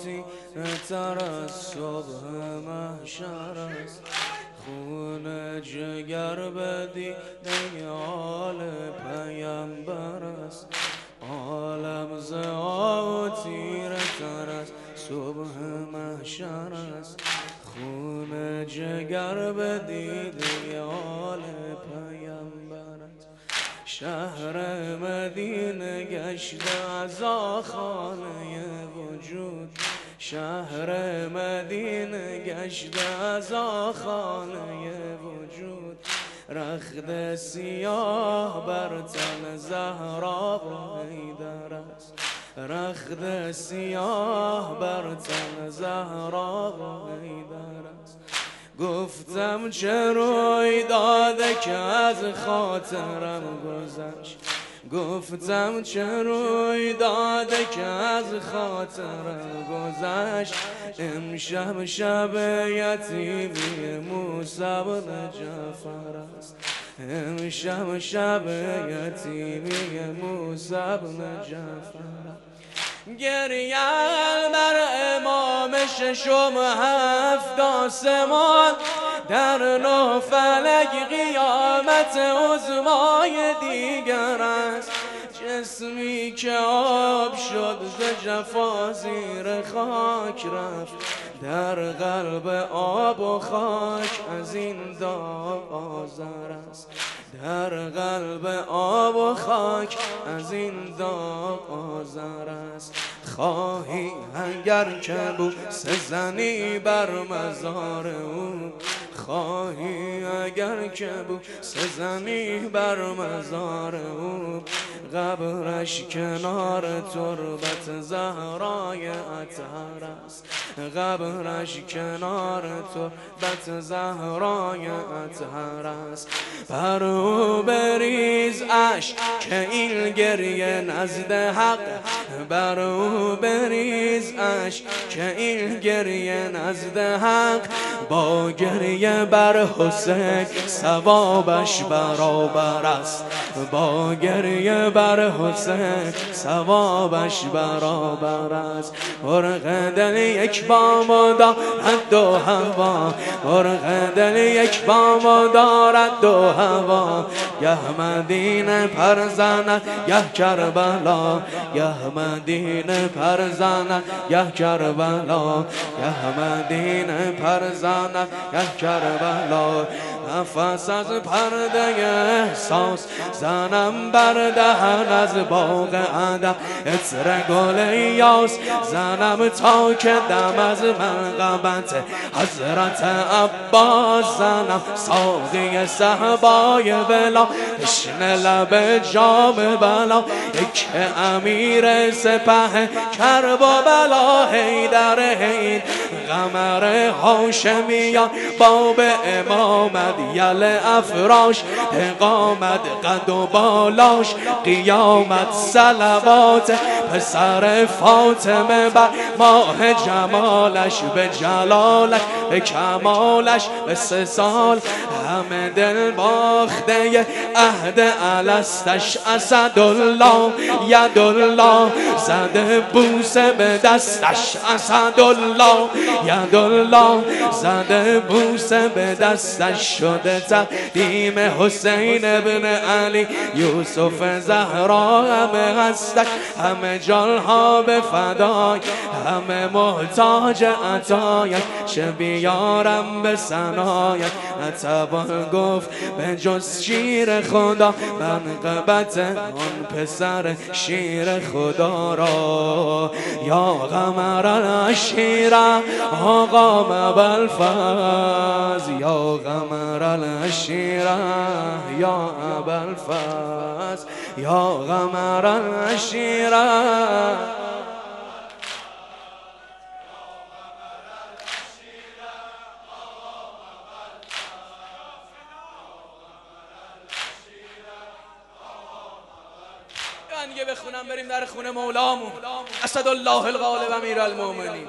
تر از صبح محشر است. خون جگر بدی دیال پیامبر است. عالم ز تیره تر از صبح محشر است. خون جگر بدی دیال پیامبر است. شهر مدینه گشته از خانه وجود. شهر مدینه گشته از خانه وجود. رخت سیاه بر تن زهرا و حیدر است. رخت سیاه بر تن زهرا و حیدر است. گفتم چه روی داده که از خاطرم گذشت. گفتم چه روی داده که از خاطرم گذشت. امشب شب یتیمی موسی بن جعفر است. امشب شب یتیمی موسی بن جعفر است. گریه بر امام ششم هفت آسمان. در نه فلک قیامت عظمای دیگر است. جسمی که آب شد ز جفا زیر خاک رفت. در قلب آب و خاک از این داغ آذر است. در قلب آب و خاک از این داغ آذر است. خواهی اگر که بوسه زنی بر مزار او. خواهی اگر که بوسه زنی بر مزار او. قبرش کنار تربت زهرای اطهر است. قبرش کنار تربت زهرای اطهر است. بر او بریز اشک که این گریه نزد حق. بر او بریز اشک که این گریه نزد حق. با گریه بر حسین ثوابش برابر است. با گریه بر حسین ثوابش برابر است. مرغ دل یک بام دارد دو هوا. مرغ دل یک بام دارد دو هوا. گه مدینه پر زند گه کربلا. گه مدینه پر زند گه کربلا. گه مدینه پر زند گه کربلا. نفس از پرده احساس زنم بر دهن از باغ ادب. عطر گل یاس زنم تا که دم از منقبت حضرت عباس زنم. ساقی صحبای بلا تشنه لب جام بلا. یک امیر سپه کرب و بلا حیدر حید. قمر هاشمیان باب امامت یل افراش. اقامت قد و بالاش قیامت صلوات. پسر فاطمه بر ماه جمالش به جلالش به کمالش به 3 سال. همه دل باخته عهد الستش اسدالله یدالله. زده بوسه به دستش اسدالله یدالله. زده بوسه به دستش شده تقدیم حسین ابن علی. یوسف زهرا همه هستش همه جانها به فدای. همه محتاج عطایت چه بیارم به ثنایت. نتوان گفت به جز شیر خدا منقبت آن پسر شیر خدا را. یا قمر العشیره آقا ابوالفضل. یا قمر العشیره یا ابوالفضل. یا قمر العشیره. دیگه بخونم بریم در خونه مولامون اسدالله الغالب امیرالمومنین.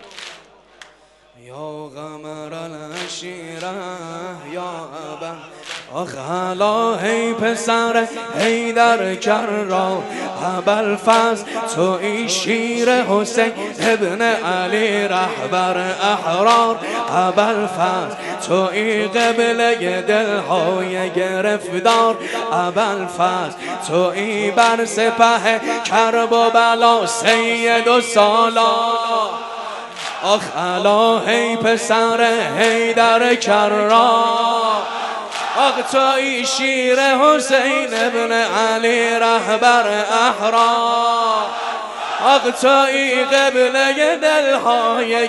یا قمر العشیره یا ابا. آخ حالا ای پسر حیدر کرا. ابوالفضل تویی شیر حسین ابن علی رهبر احرار. ابوالفضل تویی قبله دلهای گرفتار. ابوالفضل تویی بر سپه کرب و بلا سید و سالار. آخ الا ای پسر حیدر کرار، آخ تویی شیر حسین ابن علی رهبر احرار. آخ تویی قبله دلهای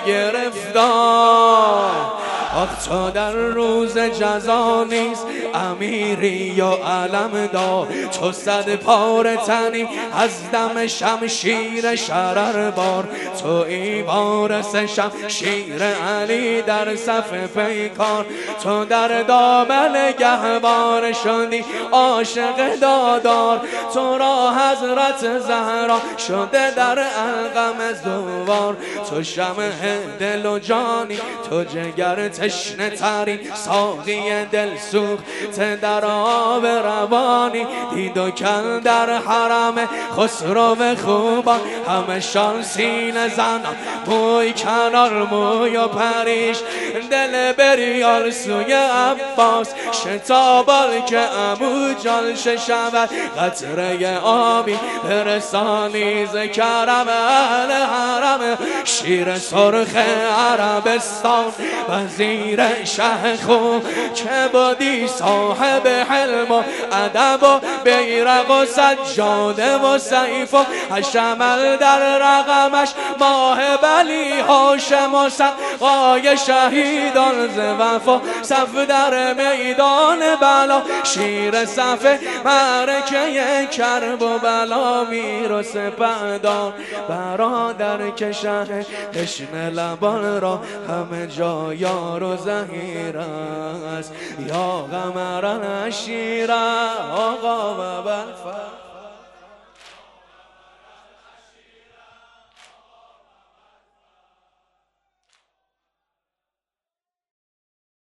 گرفتار. آخ تو در روز جزا نیست امیری و علم دار. تو صد پاره تنی از دم شمشیر شرر بار. تویی وارث شمشیر علی در صف پیکار. تو در دامن گهواره شدی عاشق دادار. تو را حضرت زهرا شده در القم زوار. تو شمع دل و جانی، تو جگر تشنه تری، ساقی دل سوخت در آب روانی. دید و کل در حرم خسرو خوبان، همه شان سینه زنان، موی کنار موی و پریش. دل بریال سوی عباس شتابال که عمو جان شود. قطره آبی برسانی ز کرم اهل حرم. شیر سرخ عربستان وزیر شه خوب که بودی صاحب حلم و ادب و بیرق و سجاده و سیف و حشمل در رقمش ماه بلی هاشم و سقای شهیدان ز وفا. صف در میدان بلا شیر صف معرکه کرب و بلا. میر و سپهدار برادر که شه تشنه لبان را همه جا یار و زهیر است. یا قمرا شیرا آقا و ابوالفضل.